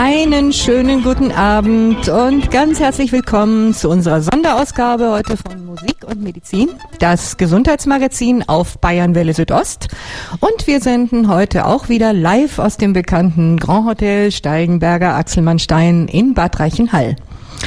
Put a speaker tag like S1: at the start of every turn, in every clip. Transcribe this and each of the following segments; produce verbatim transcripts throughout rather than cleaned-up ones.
S1: Einen schönen guten Abend und ganz herzlich willkommen zu unserer Sonderausgabe heute von Musik und Medizin, das Gesundheitsmagazin auf Bayernwelle Südost. Und wir senden heute auch wieder live aus dem bekannten Grand Hotel Steigenberger Axelmann-Stein in Bad Reichenhall.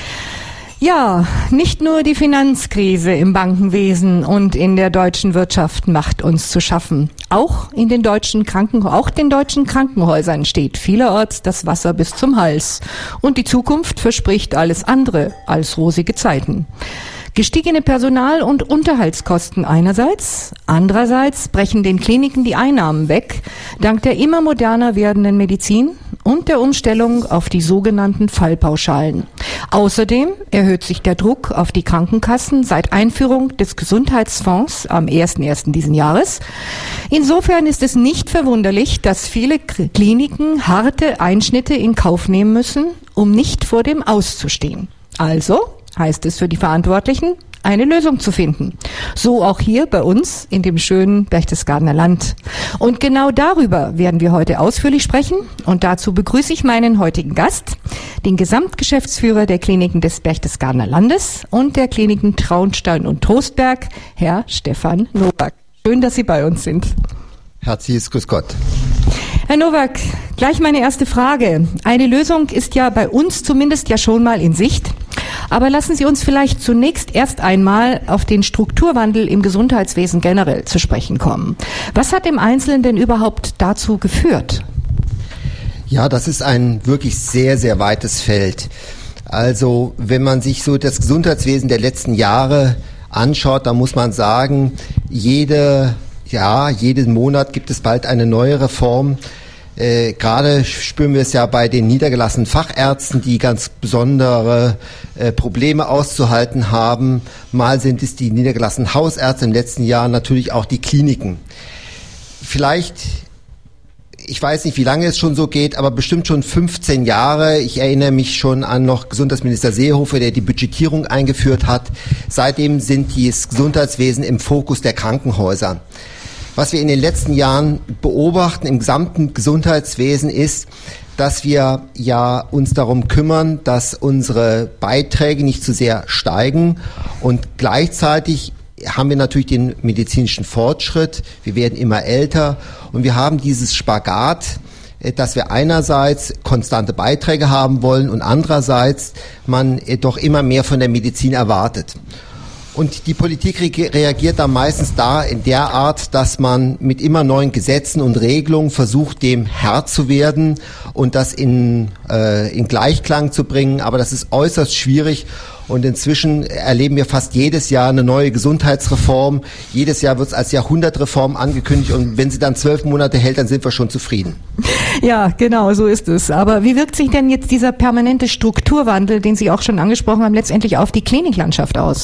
S1: Ja, nicht nur die Finanzkrise im Bankenwesen und in der deutschen Wirtschaft macht uns zu schaffen. Auch in den deutschen Kranken, auch den deutschen Krankenhäusern steht vielerorts das Wasser bis zum Hals. Und die Zukunft verspricht alles andere als rosige Zeiten. Gestiegene Personal- und Unterhaltskosten einerseits, andererseits brechen den Kliniken die Einnahmen weg, dank der immer moderner werdenden Medizin und der Umstellung auf die sogenannten Fallpauschalen. Außerdem erhöht sich der Druck auf die Krankenkassen seit Einführung des Gesundheitsfonds am ersten ersten diesen Jahres. Insofern ist es nicht verwunderlich, dass viele Kliniken harte Einschnitte in Kauf nehmen müssen, um nicht vor dem Auszustehen. Also heißt es für die Verantwortlichen, eine Lösung zu finden. So auch hier bei uns in dem schönen Berchtesgadener Land. Und genau darüber werden wir heute ausführlich sprechen. Und dazu begrüße ich meinen heutigen Gast, den Gesamtgeschäftsführer der Kliniken des Berchtesgadener Landes und der Kliniken Traunstein und Trostberg, Herr Stefan Nowak. Schön, dass Sie bei uns sind.
S2: Herzliches Grüß Gott.
S1: Herr Nowak, gleich meine erste Frage. Eine Lösung ist ja bei uns zumindest ja schon mal in Sicht. Aber lassen Sie uns vielleicht zunächst erst einmal auf den Strukturwandel im Gesundheitswesen generell zu sprechen kommen. Was hat im Einzelnen denn überhaupt dazu geführt?
S2: Ja, das ist ein wirklich sehr, sehr weites Feld. Also wenn man sich so das Gesundheitswesen der letzten Jahre anschaut, dann muss man sagen, jede, ja, jeden Monat gibt es bald eine neue Reform. Äh, gerade spüren wir es ja bei den niedergelassenen Fachärzten, die ganz besondere äh, Probleme auszuhalten haben. Mal sind es die niedergelassenen Hausärzte, im letzten Jahr natürlich auch die Kliniken. Vielleicht, ich weiß nicht, wie lange es schon so geht, aber bestimmt schon fünfzehn Jahre. Ich erinnere mich schon an noch Gesundheitsminister Seehofer, der die Budgetierung eingeführt hat. Seitdem sind das Gesundheitswesen im Fokus der Krankenhäuser. Was wir in den letzten Jahren beobachten im gesamten Gesundheitswesen ist, dass wir ja uns darum kümmern, dass unsere Beiträge nicht zu sehr steigen, und gleichzeitig haben wir natürlich den medizinischen Fortschritt. Wir werden immer älter und wir haben dieses Spagat, dass wir einerseits konstante Beiträge haben wollen und andererseits man doch immer mehr von der Medizin erwartet. Und die Politik re- reagiert dann meistens da in der Art, dass man mit immer neuen Gesetzen und Regelungen versucht, dem Herr zu werden und das in, äh, in Gleichklang zu bringen. Aber das ist äußerst schwierig. Und inzwischen erleben wir fast jedes Jahr eine neue Gesundheitsreform. Jedes Jahr wird es als Jahrhundertreform angekündigt. Und wenn sie dann zwölf Monate hält, dann sind wir schon zufrieden.
S1: Ja, genau, so ist es. Aber wie wirkt sich denn jetzt dieser permanente Strukturwandel, den Sie auch schon angesprochen haben, letztendlich auf die Kliniklandschaft aus?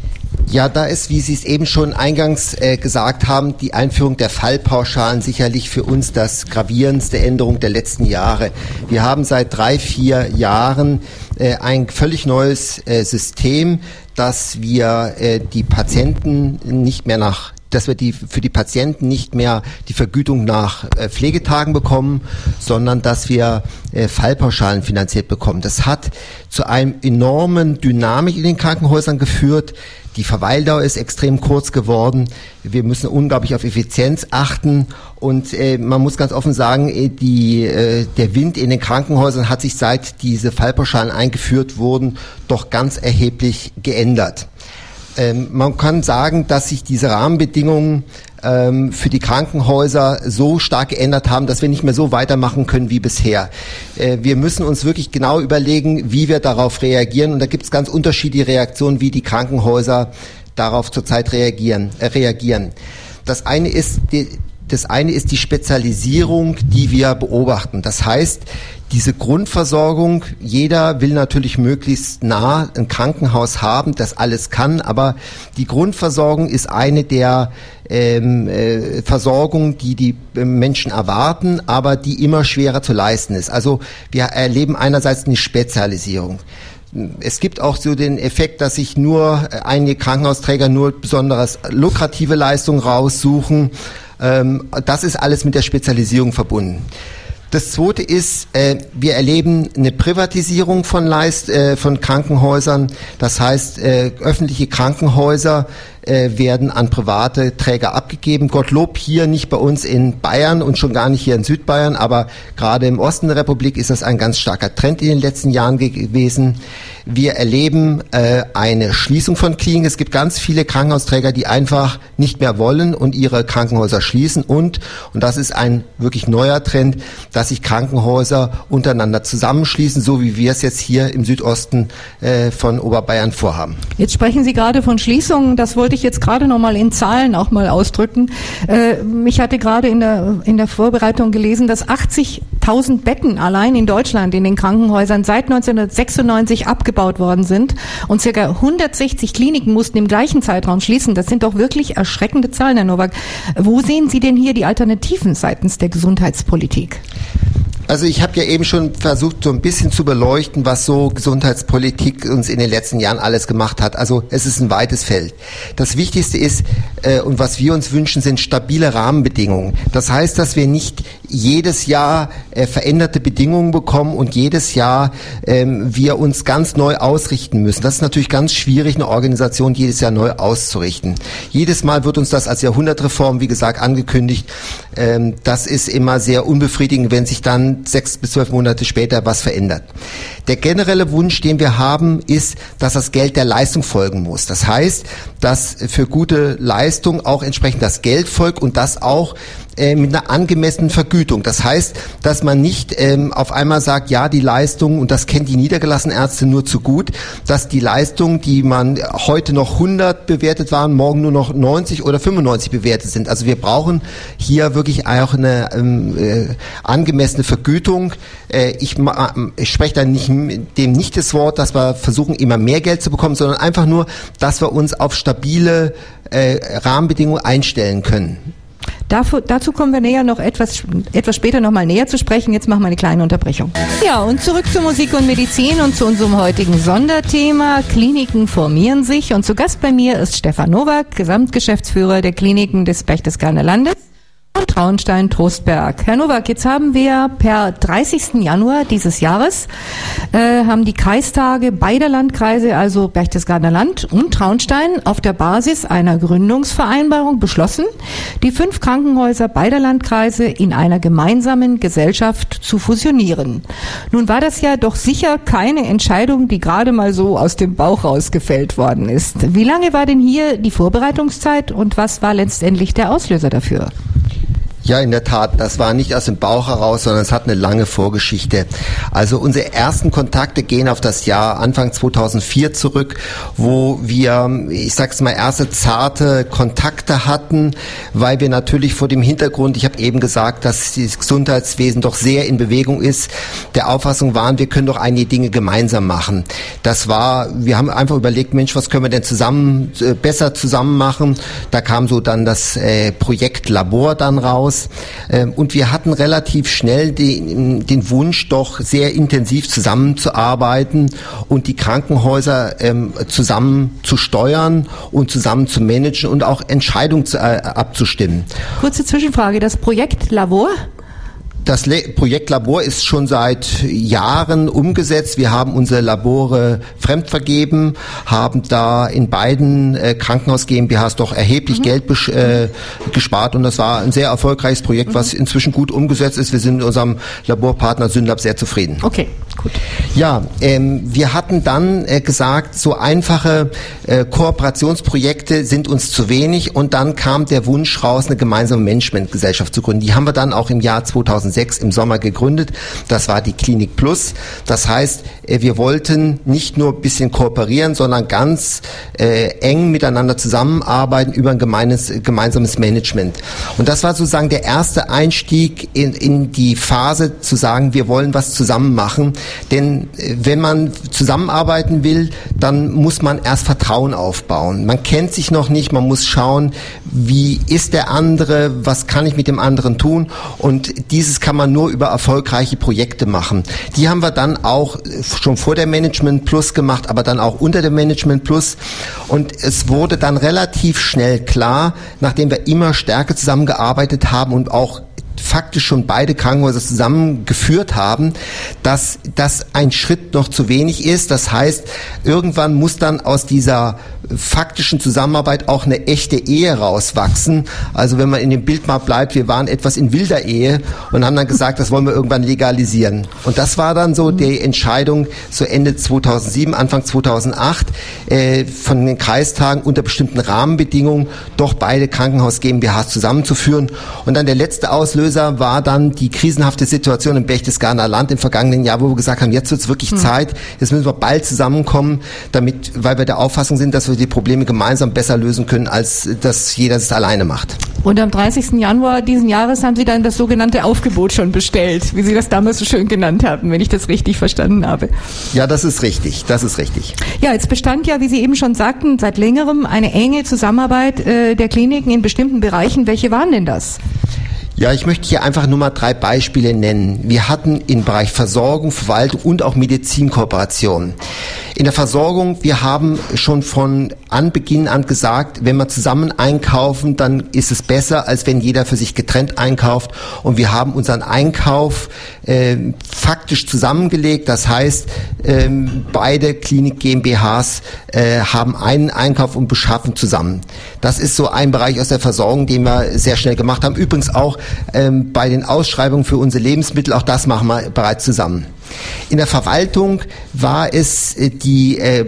S2: Ja, da ist, wie Sie es eben schon eingangs äh, gesagt haben, die Einführung der Fallpauschalen sicherlich für uns das gravierendste Änderung der letzten Jahre. Wir haben seit drei, vier Jahren äh, ein völlig neues äh, System, dass wir äh, die Patienten nicht mehr nach dass wir die für die Patienten nicht mehr die Vergütung nach äh, Pflegetagen bekommen, sondern dass wir äh, Fallpauschalen finanziert bekommen. Das hat zu einem enormen Dynamik in den Krankenhäusern geführt. Die Verweildauer ist extrem kurz geworden. Wir müssen unglaublich auf Effizienz achten und äh, man muss ganz offen sagen, äh, die, äh, der Wind in den Krankenhäusern hat sich, seit diese Fallpauschalen eingeführt wurden, doch ganz erheblich geändert. Ähm, man kann sagen, dass sich diese Rahmenbedingungen ähm, für die Krankenhäuser so stark geändert haben, dass wir nicht mehr so weitermachen können wie bisher. Äh, wir müssen uns wirklich genau überlegen, wie wir darauf reagieren. Und da gibt es ganz unterschiedliche Reaktionen, wie die Krankenhäuser darauf zurzeit reagieren. Äh, reagieren. Das eine ist die, Das eine ist die Spezialisierung, die wir beobachten. Das heißt, diese Grundversorgung, jeder will natürlich möglichst nah ein Krankenhaus haben, das alles kann, aber die Grundversorgung ist eine der ähm, äh, Versorgungen, die die äh, Menschen erwarten, aber die immer schwerer zu leisten ist. Also wir erleben einerseits eine Spezialisierung. Es gibt auch so den Effekt, dass sich nur einige Krankenhausträger nur besonders lukrative Leistungen raussuchen. Das ist alles mit der Spezialisierung verbunden. Das Zweite ist, äh, wir erleben eine Privatisierung von Leist, äh, von Krankenhäusern. Das heißt, äh, öffentliche Krankenhäuser äh, werden an private Träger abgegeben. Gottlob hier nicht bei uns in Bayern und schon gar nicht hier in Südbayern, aber gerade im Osten der Republik ist das ein ganz starker Trend in den letzten Jahren ge- gewesen. Wir erleben äh, eine Schließung von Kliniken. Es gibt ganz viele Krankenhausträger, die einfach nicht mehr wollen und ihre Krankenhäuser schließen. Und, und das ist ein wirklich neuer Trend, dass sich Krankenhäuser untereinander zusammenschließen, so wie wir es jetzt hier im Südosten äh, von Oberbayern vorhaben.
S1: Jetzt sprechen Sie gerade von Schließungen. Das wollte ich jetzt gerade noch mal in Zahlen auch mal ausdrücken. Äh, ich hatte gerade in der, in der Vorbereitung gelesen, dass achtzigtausend Betten allein in Deutschland in den Krankenhäusern seit neunzehnhundertsechsundneunzig abgebaut worden sind und circa hundertsechzig Kliniken mussten im gleichen Zeitraum schließen. Das sind doch wirklich erschreckende Zahlen, Herr Nowak. Wo sehen Sie denn hier die Alternativen seitens der Gesundheitspolitik?
S2: Also ich habe ja eben schon versucht, so ein bisschen zu beleuchten, was so Gesundheitspolitik uns in den letzten Jahren alles gemacht hat. Also es ist ein weites Feld. Das Wichtigste ist, äh, und was wir uns wünschen, sind stabile Rahmenbedingungen. Das heißt, dass wir nicht jedes Jahr äh, veränderte Bedingungen bekommen und jedes Jahr ähm, wir uns ganz neu ausrichten müssen. Das ist natürlich ganz schwierig, eine Organisation jedes Jahr neu auszurichten. Jedes Mal wird uns das als Jahrhundertreform, wie gesagt, angekündigt. Ähm, das ist immer sehr unbefriedigend, wenn sich dann sechs bis zwölf Monate später was verändert. Der generelle Wunsch, den wir haben, ist, dass das Geld der Leistung folgen muss. Das heißt, dass für gute Leistung auch entsprechend das Geld folgt und das auch äh, mit einer angemessenen Vergütung. Das heißt, dass man nicht ähm, auf einmal sagt, ja, die Leistung, und das kennt die niedergelassenen Ärzte nur zu gut, dass die Leistung, die man heute noch hundert bewertet waren, morgen nur noch neunzig oder fünfundneunzig bewertet sind. Also wir brauchen hier wirklich auch eine ähm, äh, angemessene Vergütung. Äh, ich, ich spreche da nicht, dem nicht das Wort, dass wir versuchen, immer mehr Geld zu bekommen, sondern einfach nur, dass wir uns auf stabile äh, Rahmenbedingungen einstellen können.
S1: Dafür, dazu kommen wir näher noch etwas, etwas später noch mal näher zu sprechen. Jetzt machen wir eine kleine Unterbrechung. Ja, und zurück zu Musik und Medizin und zu unserem heutigen Sonderthema. Kliniken formieren sich. Und zu Gast bei mir ist Stefan Nowak, Gesamtgeschäftsführer der Kliniken des Berchtesgadener Landes und Traunstein-Trostberg. Herr Nowak, jetzt haben wir per dreißigsten Januar dieses Jahres äh, haben die Kreistage beider Landkreise, also Berchtesgadener Land und Traunstein, auf der Basis einer Gründungsvereinbarung beschlossen, die fünf Krankenhäuser beider Landkreise in einer gemeinsamen Gesellschaft zu fusionieren. Nun war das ja doch sicher keine Entscheidung, die gerade mal so aus dem Bauch rausgefällt worden ist. Wie lange war denn hier die Vorbereitungszeit und was war letztendlich der Auslöser dafür?
S2: Ja, in der Tat, das war nicht aus dem Bauch heraus, sondern es hat eine lange Vorgeschichte. Also unsere ersten Kontakte gehen auf das Jahr Anfang zweitausendvier zurück, wo wir, ich sag's mal, erste zarte Kontakte hatten, weil wir natürlich vor dem Hintergrund, ich habe eben gesagt, dass das Gesundheitswesen doch sehr in Bewegung ist, der Auffassung waren, wir können doch einige Dinge gemeinsam machen. Das war, wir haben einfach überlegt, Mensch, was können wir denn zusammen, äh, besser zusammen machen? Da kam so dann das äh, Projekt Labor dann raus. Und wir hatten relativ schnell den, den Wunsch, doch sehr intensiv zusammenzuarbeiten und die Krankenhäuser ähm, zusammen zu steuern und zusammen zu managen und auch Entscheidungen zu, äh, abzustimmen.
S1: Kurze Zwischenfrage, das Projekt Labor?
S2: Das Le- Projekt Labor ist schon seit Jahren umgesetzt. Wir haben unsere Labore fremdvergeben, haben da in beiden äh, Krankenhaus GmbHs doch erheblich mhm. Geld besch- äh, gespart und das war ein sehr erfolgreiches Projekt, mhm. was inzwischen gut umgesetzt ist. Wir sind mit unserem Laborpartner Synlab sehr zufrieden.
S1: Okay, gut.
S2: Ja, ähm, wir hatten dann äh, gesagt, so einfache äh, Kooperationsprojekte sind uns zu wenig und dann kam der Wunsch raus, eine gemeinsame Managementgesellschaft zu gründen. Die haben wir dann auch im Jahr zweitausendsechs im Sommer gegründet. Das war die Klinik Plus. Das heißt, wir wollten nicht nur ein bisschen kooperieren, sondern ganz äh, eng miteinander zusammenarbeiten über ein gemeines, gemeinsames Management. Und das war sozusagen der erste Einstieg in, in die Phase zu sagen, wir wollen was zusammen machen. Denn äh, wenn man zusammenarbeiten will, dann muss man erst Vertrauen aufbauen. Man kennt sich noch nicht, man muss schauen, wie ist der andere, was kann ich mit dem anderen tun und dieses kann man nur über erfolgreiche Projekte machen. Die haben wir dann auch schon vor der Management Plus gemacht, aber dann auch unter der Management Plus. Und es wurde dann relativ schnell klar, nachdem wir immer stärker zusammengearbeitet haben und auch faktisch schon beide Krankenhäuser zusammengeführt haben, dass das ein Schritt noch zu wenig ist. Das heißt, irgendwann muss dann aus dieser faktischen Zusammenarbeit auch eine echte Ehe rauswachsen. Also wenn man in dem Bild mal bleibt, wir waren etwas in wilder Ehe und haben dann gesagt, das wollen wir irgendwann legalisieren. Und das war dann so die Entscheidung, so Ende zweitausendsieben, Anfang zweitausendacht, äh, von den Kreistagen unter bestimmten Rahmenbedingungen doch beide Krankenhaus GmbHs zusammenzuführen. Und dann der letzte Auslöser war dann die krisenhafte Situation im Berchtesgadener Land im vergangenen Jahr, wo wir gesagt haben, jetzt wird es wirklich hm. Zeit, jetzt müssen wir bald zusammenkommen, damit, weil wir der Auffassung sind, dass wir die Probleme gemeinsam besser lösen können, als dass jeder es alleine macht.
S1: Und am dreißigsten Januar diesen Jahres haben Sie dann das sogenannte Aufgebot schon bestellt, wie Sie das damals so schön genannt haben, wenn ich das richtig verstanden habe.
S2: Ja, das ist richtig, das ist richtig.
S1: Ja, jetzt bestand ja, wie Sie eben schon sagten, seit längerem eine enge Zusammenarbeit äh, der Kliniken in bestimmten Bereichen. Welche waren denn das?
S2: Ja, ich möchte hier einfach nur mal drei Beispiele nennen. Wir hatten im Bereich Versorgung, Verwaltung und auch Medizin Kooperation. In der Versorgung, wir haben schon von Anbeginn an gesagt, wenn wir zusammen einkaufen, dann ist es besser, als wenn jeder für sich getrennt einkauft. Und wir haben unseren Einkauf äh, faktisch zusammengelegt. Das heißt, ähm, beide Klinik GmbHs äh, haben einen Einkauf und beschaffen zusammen. Das ist so ein Bereich aus der Versorgung, den wir sehr schnell gemacht haben. Übrigens auch ähm, bei den Ausschreibungen für unsere Lebensmittel, auch das machen wir bereits zusammen. In der Verwaltung war es äh, die äh,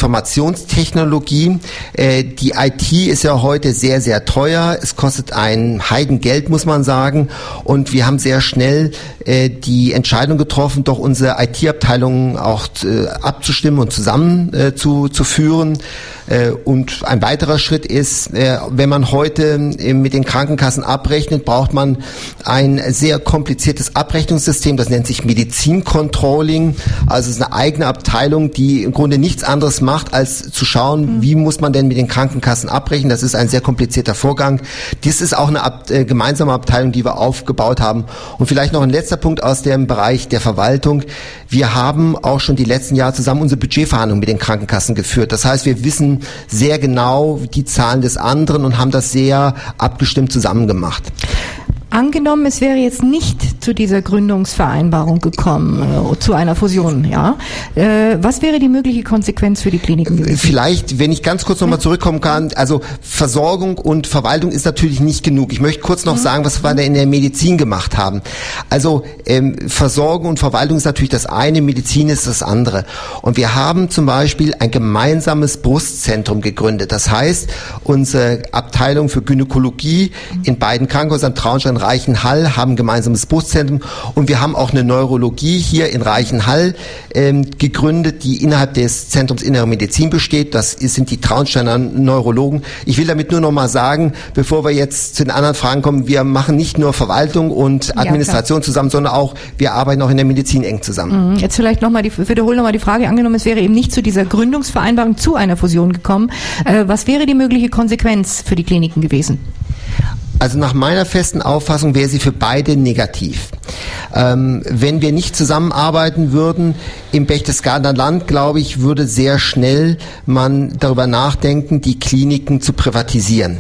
S2: Informationstechnologie. Äh, die I T ist ja heute sehr, sehr teuer. Es kostet ein Heidengeld, muss man sagen. Und wir haben sehr schnell äh, die Entscheidung getroffen, doch unsere I T-Abteilungen auch äh, abzustimmen und zusammen äh, zu, zu führen. Äh, und ein weiterer Schritt ist, äh, wenn man heute äh, mit den Krankenkassen abrechnet, braucht man ein sehr kompliziertes Abrechnungssystem. Das nennt sich Medizinkontrolle. Controlling, also es ist eine eigene Abteilung, die im Grunde nichts anderes macht, als zu schauen, wie muss man denn mit den Krankenkassen abrechnen. Das ist ein sehr komplizierter Vorgang. Dies ist auch eine Ab- äh, gemeinsame Abteilung, die wir aufgebaut haben. Und vielleicht noch ein letzter Punkt aus dem Bereich der Verwaltung. Wir haben auch schon die letzten Jahre zusammen unsere Budgetverhandlungen mit den Krankenkassen geführt. Das heißt, wir wissen sehr genau die Zahlen des anderen und haben das sehr abgestimmt zusammen gemacht.
S1: Angenommen, es wäre jetzt nicht zu dieser Gründungsvereinbarung gekommen, äh, zu einer Fusion, ja. Äh, was wäre die mögliche Konsequenz für die Kliniken gewesen?
S2: Vielleicht, wenn ich ganz kurz nochmal zurückkommen kann, also Versorgung und Verwaltung ist natürlich nicht genug. Ich möchte kurz noch mhm. sagen, was wir da in der Medizin gemacht haben. Also ähm, Versorgung und Verwaltung ist natürlich das eine, Medizin ist das andere. Und wir haben zum Beispiel ein gemeinsames Brustzentrum gegründet. Das heißt, unsere Abteilung für Gynäkologie in beiden Krankenhäusern, Traunstein, Reichenhall, haben ein gemeinsames Brustzentrum und wir haben auch eine Neurologie hier in Reichenhall ähm, gegründet, die innerhalb des Zentrums Innere Medizin besteht. Das ist, sind die Traunsteiner Neurologen. Ich will damit nur noch mal sagen, bevor wir jetzt zu den anderen Fragen kommen, wir machen nicht nur Verwaltung und Administration ja, zusammen, sondern auch, wir arbeiten auch in der Medizin eng zusammen.
S1: Jetzt vielleicht nochmal, die, wiederhole nochmal die Frage, angenommen, es wäre eben nicht zu dieser Gründungsvereinbarung zu einer Fusion gekommen. Äh, was wäre die mögliche Konsequenz für die Kliniken gewesen?
S2: Also nach meiner festen Auffassung wäre sie für beide negativ. Ähm, wenn wir nicht zusammenarbeiten würden im Berchtesgadener Land, glaube ich, würde sehr schnell man darüber nachdenken, die Kliniken zu privatisieren.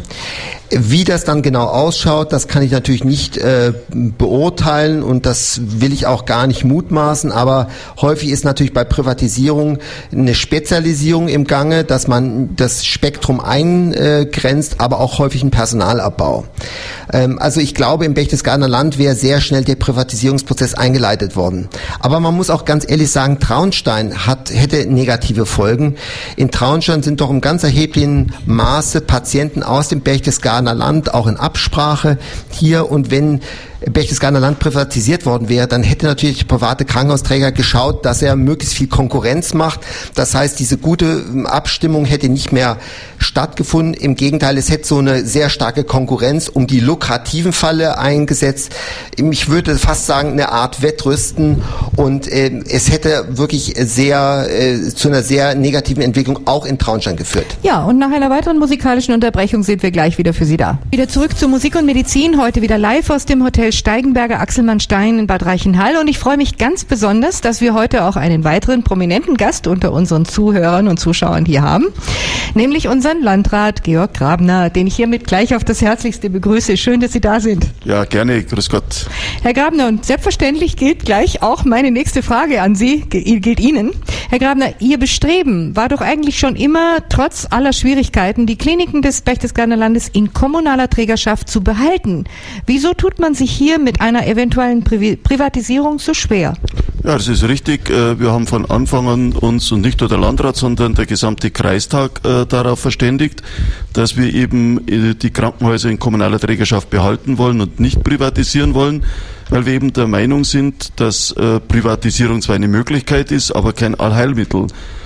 S2: Wie das dann genau ausschaut, das kann ich natürlich nicht äh, beurteilen und das will ich auch gar nicht mutmaßen, aber häufig ist natürlich bei Privatisierung eine Spezialisierung im Gange, dass man das Spektrum eingrenzt, aber auch häufig ein Personalabbau. Ähm, also ich glaube, im Berchtesgadener Land wäre sehr schnell der Privatisierungsprozess eingeleitet worden. Aber man muss auch ganz ehrlich sagen, Traunstein hat, hätte negative Folgen. In Traunstein sind doch im ganz erheblichen Maße Patienten aus dem Berchtesgadener Land, auch in Absprache hier, und wenn Berchtesgadener Land privatisiert worden wäre, dann hätte natürlich der private Krankenhausträger geschaut, dass er möglichst viel Konkurrenz macht. Das heißt, diese gute Abstimmung hätte nicht mehr stattgefunden. Im Gegenteil, es hätte so eine sehr starke Konkurrenz um die lukrativen Falle eingesetzt. Ich würde fast sagen, eine Art Wettrüsten, und äh, es hätte wirklich sehr äh, zu einer sehr negativen Entwicklung auch in Traunstein geführt.
S1: Ja, und nach einer weiteren musikalischen Unterbrechung sind wir gleich wieder für Sie da. Wieder zurück zu Musik und Medizin, heute wieder live aus dem Hotel Michael Steigenberger, Axelmann-Stein in Bad Reichenhall. Und ich freue mich ganz besonders, dass wir heute auch einen weiteren prominenten Gast unter unseren Zuhörern und Zuschauern hier haben, nämlich unseren Landrat Georg Grabner, den ich hiermit gleich auf das Herzlichste begrüße. Schön, dass Sie da sind.
S3: Ja, gerne. Grüß Gott.
S1: Herr Grabner, und selbstverständlich gilt gleich auch meine nächste Frage an Sie, gilt Ihnen. Herr Grabner, Ihr Bestreben war doch eigentlich schon immer, trotz aller Schwierigkeiten, die Kliniken des Berchtesgadener Landes in kommunaler Trägerschaft zu behalten. Wieso tut man sich hier mit einer eventuellen Pri- Privatisierung so schwer?
S3: Ja, das ist richtig. Wir haben von Anfang an uns, und nicht nur der Landrat, sondern der gesamte Kreistag äh, darauf verständigt, dass wir eben die Krankenhäuser in kommunaler Trägerschaft behalten wollen und nicht privatisieren wollen, weil wir eben der Meinung sind, dass äh, Privatisierung zwar eine Möglichkeit ist, aber kein Allheilmittel.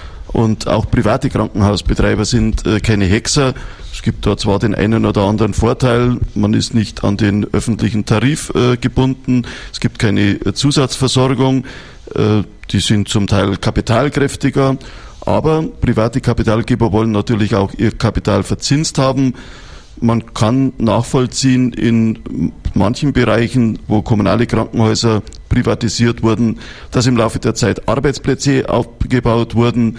S3: Und auch private Krankenhausbetreiber sind äh, keine Hexer. Es gibt da zwar den einen oder anderen Vorteil, man ist nicht an den öffentlichen Tarif äh, gebunden, es gibt keine äh, Zusatzversorgung, äh, die sind zum Teil kapitalkräftiger, aber private Kapitalgeber wollen natürlich auch ihr Kapital verzinst haben. Man kann nachvollziehen, in manchen Bereichen, wo kommunale Krankenhäuser privatisiert wurden, dass im Laufe der Zeit Arbeitsplätze aufgebaut wurden.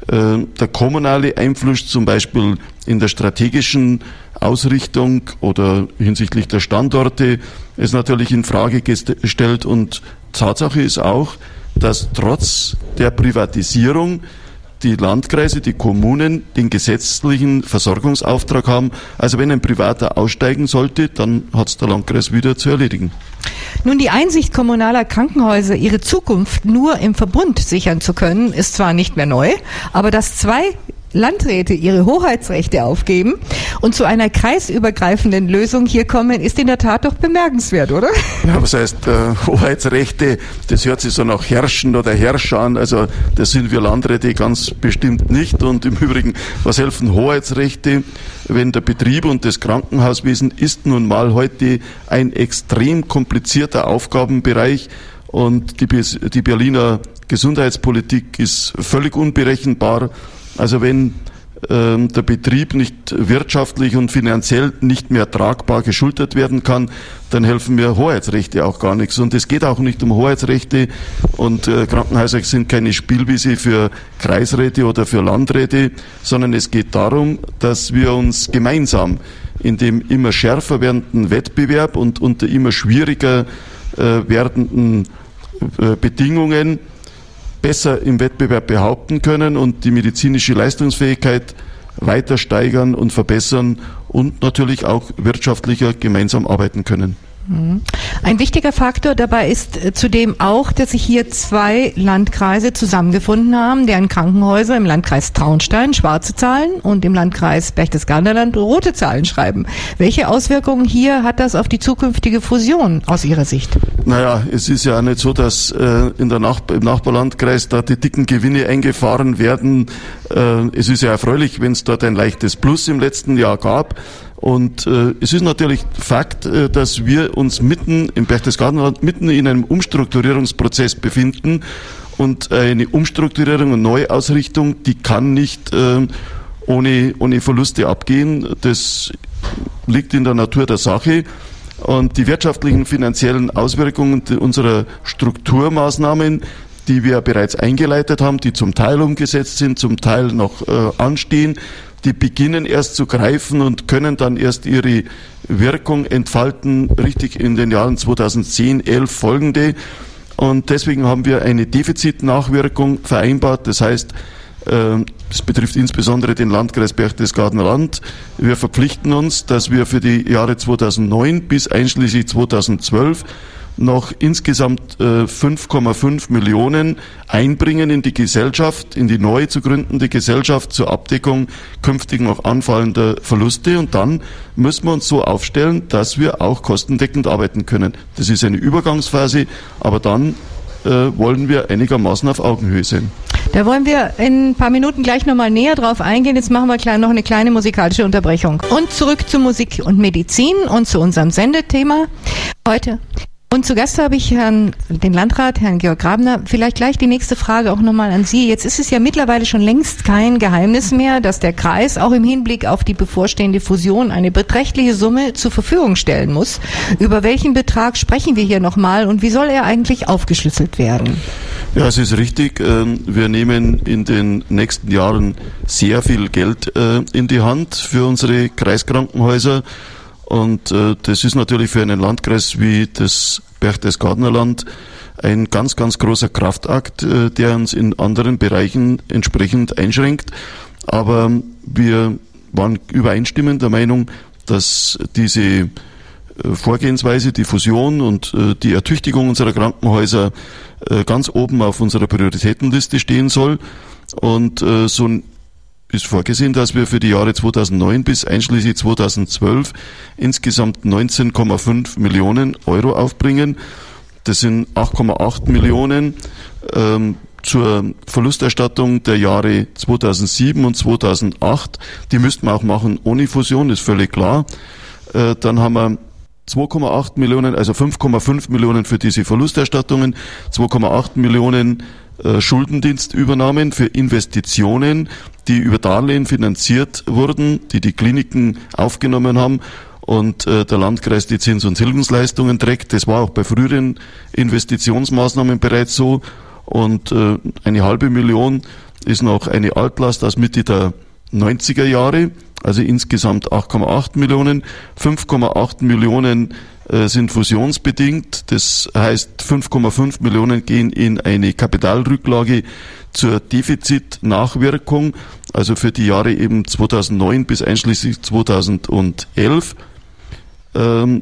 S3: Der kommunale Einfluss zum Beispiel in der strategischen Ausrichtung oder hinsichtlich der Standorte ist natürlich in Frage gestellt. Und Tatsache ist auch, dass trotz der Privatisierung die Landkreise, die Kommunen den gesetzlichen Versorgungsauftrag haben. Also wenn ein Privater aussteigen sollte, dann hat es der Landkreis wieder zu erledigen.
S1: Nun, die Einsicht kommunaler Krankenhäuser, ihre Zukunft nur im Verbund sichern zu können, ist zwar nicht mehr neu, aber dass zwei Landräte ihre Hoheitsrechte aufgeben und zu einer kreisübergreifenden Lösung hier kommen, ist in der Tat doch bemerkenswert, oder?
S3: Ja, was heißt äh, Hoheitsrechte? Das hört sich so nach Herrschen oder Herrscher an. Also das sind wir Landräte ganz bestimmt nicht. Und im Übrigen, was helfen Hoheitsrechte, wenn der Betrieb und das Krankenhauswesen ist nun mal heute ein extrem komplizierter Aufgabenbereich und die, die Berliner Gesundheitspolitik ist völlig unberechenbar. Also wenn ähm, der Betrieb nicht wirtschaftlich und finanziell nicht mehr tragbar geschultert werden kann, dann helfen mir Hoheitsrechte auch gar nichts. Und es geht auch nicht um Hoheitsrechte und äh, Krankenhäuser sind keine Spielwiese für Kreisräte oder für Landräte, sondern es geht darum, dass wir uns gemeinsam in dem immer schärfer werdenden Wettbewerb und unter immer schwieriger äh, werdenden äh, Bedingungen besser im Wettbewerb behaupten können und die medizinische Leistungsfähigkeit weiter steigern und verbessern und natürlich auch wirtschaftlicher gemeinsam arbeiten können.
S1: Ein wichtiger Faktor dabei ist zudem auch, dass sich hier zwei Landkreise zusammengefunden haben, deren Krankenhäuser im Landkreis Traunstein schwarze Zahlen und im Landkreis Berchtesgadener Land rote Zahlen schreiben. Welche Auswirkungen hier hat das auf die zukünftige Fusion aus Ihrer Sicht?
S3: Naja, es ist ja auch nicht so, dass äh, in der Nach- im Nachbarlandkreis da die dicken Gewinne eingefahren werden. Äh, es ist ja erfreulich, wenn es dort ein leichtes Plus im letzten Jahr gab. Und äh, es ist natürlich Fakt, äh, dass wir uns mitten im Berchtesgadener Land mitten in einem Umstrukturierungsprozess befinden und eine Umstrukturierung und Neuausrichtung, die kann nicht äh, ohne, ohne Verluste abgehen. Das liegt in der Natur der Sache. Und die wirtschaftlichen, finanziellen Auswirkungen unserer Strukturmaßnahmen, die wir bereits eingeleitet haben, die zum Teil umgesetzt sind, zum Teil noch äh, anstehen, die beginnen erst zu greifen und können dann erst ihre Wirkung entfalten, richtig in den Jahren zweitausendzehn, elf folgende. Und deswegen haben wir eine Defizitnachwirkung vereinbart. Das heißt, das betrifft insbesondere den Landkreis Berchtesgadener Land. Wir verpflichten uns, dass wir für die Jahre zweitausendneun bis einschließlich zweitausendzwölf noch insgesamt äh, fünf Komma fünf Millionen einbringen in die Gesellschaft, in die neu zu gründende Gesellschaft zur Abdeckung künftig noch anfallender Verluste. Und dann müssen wir uns so aufstellen, dass wir auch kostendeckend arbeiten können. Das ist eine Übergangsphase, aber dann äh, wollen wir einigermaßen auf Augenhöhe sein.
S1: Da wollen wir in ein paar Minuten gleich nochmal näher drauf eingehen. Jetzt machen wir klein, noch eine kleine musikalische Unterbrechung. Und zurück zu Musik und Medizin und zu unserem Sendethema heute. Und zu Gast habe ich Herrn, den Landrat, Herrn Georg Grabner. Vielleicht gleich die nächste Frage auch nochmal an Sie. Jetzt ist es ja mittlerweile schon längst kein Geheimnis mehr, dass der Kreis auch im Hinblick auf die bevorstehende Fusion eine beträchtliche Summe zur Verfügung stellen muss. Über welchen Betrag sprechen wir hier nochmal und wie soll er eigentlich aufgeschlüsselt werden?
S3: Ja, es ist richtig. Wir nehmen in den nächsten Jahren sehr viel Geld in die Hand für unsere Kreiskrankenhäuser. Und äh, das ist natürlich für einen Landkreis wie das Berchtesgadener Land ein ganz, ganz großer Kraftakt, äh, der uns in anderen Bereichen entsprechend einschränkt. Aber wir waren übereinstimmend der Meinung, dass diese äh, Vorgehensweise, die Fusion und äh, die Ertüchtigung unserer Krankenhäuser äh, ganz oben auf unserer Prioritätenliste stehen soll. Und äh, so ein ist vorgesehen, dass wir für die Jahre zweitausendneun bis einschließlich zweitausendzwölf insgesamt neunzehn Komma fünf Millionen Euro aufbringen. Das sind acht Komma acht Millionen ähm, zur Verlusterstattung der Jahre zweitausendsieben und zweitausendacht. Die müssten wir auch machen ohne Fusion, ist völlig klar. Äh, dann haben wir zwei Komma acht Millionen, also fünf Komma fünf Millionen für diese Verlusterstattungen, zwei Komma acht Millionen äh, Schuldendienstübernahmen für Investitionen, die über Darlehen finanziert wurden, die die Kliniken aufgenommen haben und äh, der Landkreis die Zins- und Tilgungsleistungen trägt. Das war auch bei früheren Investitionsmaßnahmen bereits so. Und äh, eine halbe Million ist noch eine Altlast aus Mitte der neunziger Jahre, also insgesamt acht Komma acht Millionen. fünf Komma acht Millionen äh, sind fusionsbedingt, das heißt fünf Komma fünf Millionen gehen in eine Kapitalrücklage zur Defizitnachwirkung, also für die Jahre eben zweitausendneun bis einschließlich zweitausendelf. Ähm,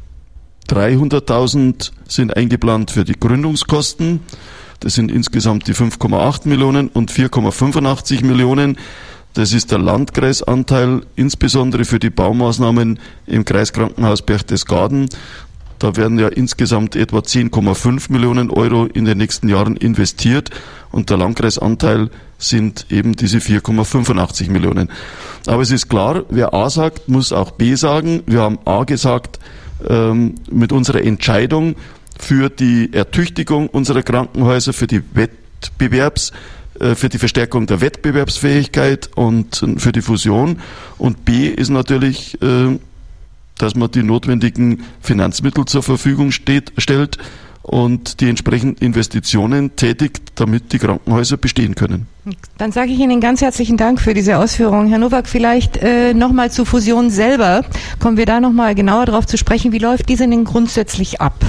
S3: dreihunderttausend sind eingeplant für die Gründungskosten. Das sind insgesamt die fünf Komma acht Millionen und vier Komma fünfundachtzig Millionen. Das ist der Landkreisanteil, insbesondere für die Baumaßnahmen im Kreiskrankenhaus Berchtesgaden. Da werden ja insgesamt etwa zehn Komma fünf Millionen Euro in den nächsten Jahren investiert und der Landkreisanteil sind eben diese vier Komma fünfundachtzig Millionen. Aber es ist klar, wer A sagt, muss auch B sagen. Wir haben A gesagt, ähm, mit unserer Entscheidung für die Ertüchtigung unserer Krankenhäuser, für die Wettbewerbs, äh, für die Verstärkung der Wettbewerbsfähigkeit und äh, für die Fusion. Und B ist natürlich, äh, dass man die notwendigen Finanzmittel zur Verfügung steht, stellt und die entsprechenden Investitionen tätigt, damit die Krankenhäuser bestehen können.
S1: Dann sage ich Ihnen ganz herzlichen Dank für diese Ausführungen. Herr Nowak, vielleicht äh, nochmal zur Fusion selber. Kommen wir da nochmal genauer drauf zu sprechen. Wie läuft diese denn grundsätzlich ab?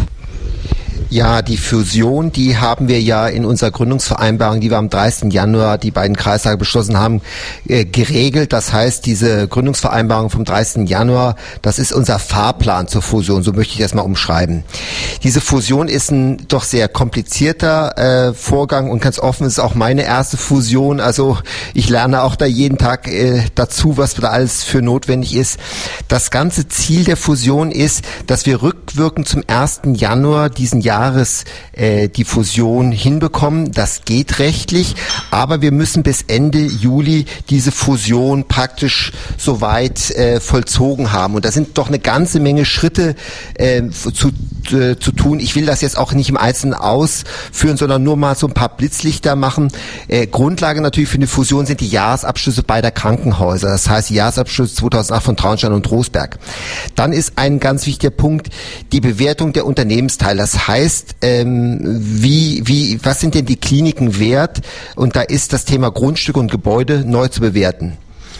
S2: Ja, die Fusion, die haben wir ja in unserer Gründungsvereinbarung, die wir am dreißigsten Januar die beiden Kreistage beschlossen haben, äh, geregelt. Das heißt, diese Gründungsvereinbarung vom dreißigsten Januar, das ist unser Fahrplan zur Fusion, so möchte ich das mal umschreiben. Diese Fusion ist ein doch sehr komplizierter äh, Vorgang und ganz offen ist auch meine erste Fusion. Also ich lerne auch da jeden Tag äh, dazu, was da alles für notwendig ist. Das ganze Ziel der Fusion ist, dass wir rückwirkend zum ersten Januar diesen Jahres äh, die Fusion hinbekommen. Das geht rechtlich, aber wir müssen bis Ende Juli diese Fusion praktisch soweit äh, vollzogen haben. Und da sind doch eine ganze Menge Schritte äh, zu, äh, zu tun. Ich will das jetzt auch nicht im Einzelnen ausführen, sondern nur mal so ein paar Blitzlichter machen. Äh, Grundlage natürlich für eine Fusion sind die Jahresabschlüsse beider Krankenhäuser. Das heißt, die Jahresabschlüsse zweitausendacht von Traunstein und Trostberg. Dann ist ein ganz wichtiger Punkt die Bewertung der Unternehmensteile. Das heißt, ähm, wie, wie, was sind denn die Kliniken wert? Und da ist das Thema Grundstück und Gebäude neu zu bewerten.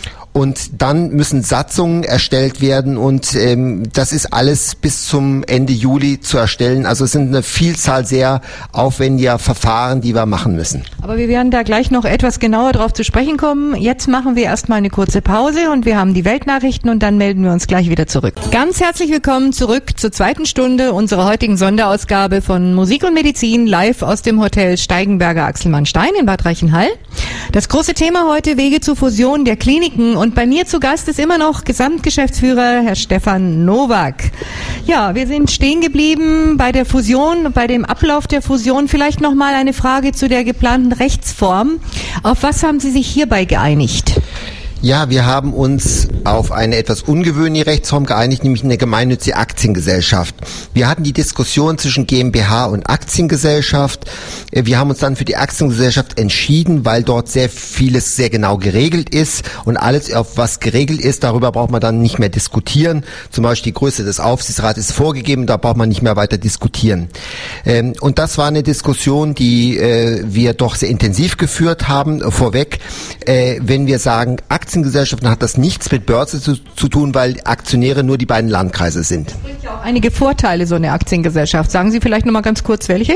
S2: Und dann müssen Satzungen erstellt werden und ähm, das ist alles bis zum Ende Juli zu erstellen. Also es sind eine Vielzahl sehr aufwendiger Verfahren, die wir machen müssen.
S1: Aber wir werden da gleich noch etwas genauer drauf zu sprechen kommen. Jetzt machen wir erstmal eine kurze Pause und wir haben die Weltnachrichten und dann melden wir uns gleich wieder zurück. Ganz herzlich willkommen zurück zur zweiten Stunde unserer heutigen Sonderausgabe von Musik und Medizin live aus dem Hotel Steigenberger Axelmann-Stein in Bad Reichenhall. Das große Thema heute: Wege zur Fusion der Kliniken. Und bei mir zu Gast ist immer noch Gesamtgeschäftsführer Herr Stefan Nowak. Ja, wir sind stehen geblieben bei der Fusion, bei dem Ablauf der Fusion. Vielleicht noch mal eine Frage zu der geplanten Rechtsform. Auf was haben Sie sich hierbei geeinigt?
S2: Ja, wir haben uns auf eine etwas ungewöhnliche Rechtsform geeinigt, nämlich eine gemeinnützige Aktiengesellschaft. Wir hatten die Diskussion zwischen GmbH und Aktiengesellschaft. Wir haben uns dann für die Aktiengesellschaft entschieden, weil dort sehr vieles sehr genau geregelt ist und alles, auf was geregelt ist, darüber braucht man dann nicht mehr diskutieren. Zum Beispiel die Größe des Aufsichtsrats ist vorgegeben, da braucht man nicht mehr weiter diskutieren. Und das war eine Diskussion, die wir doch sehr intensiv geführt haben. Vorweg, wenn wir sagen, Aktiengesellschaften hat das nichts mit Börse zu, zu tun, weil Aktionäre nur die beiden Landkreise sind.
S1: Es bringt ja auch einige Vorteile, so eine Aktiengesellschaft. Sagen Sie vielleicht noch mal ganz kurz, welche?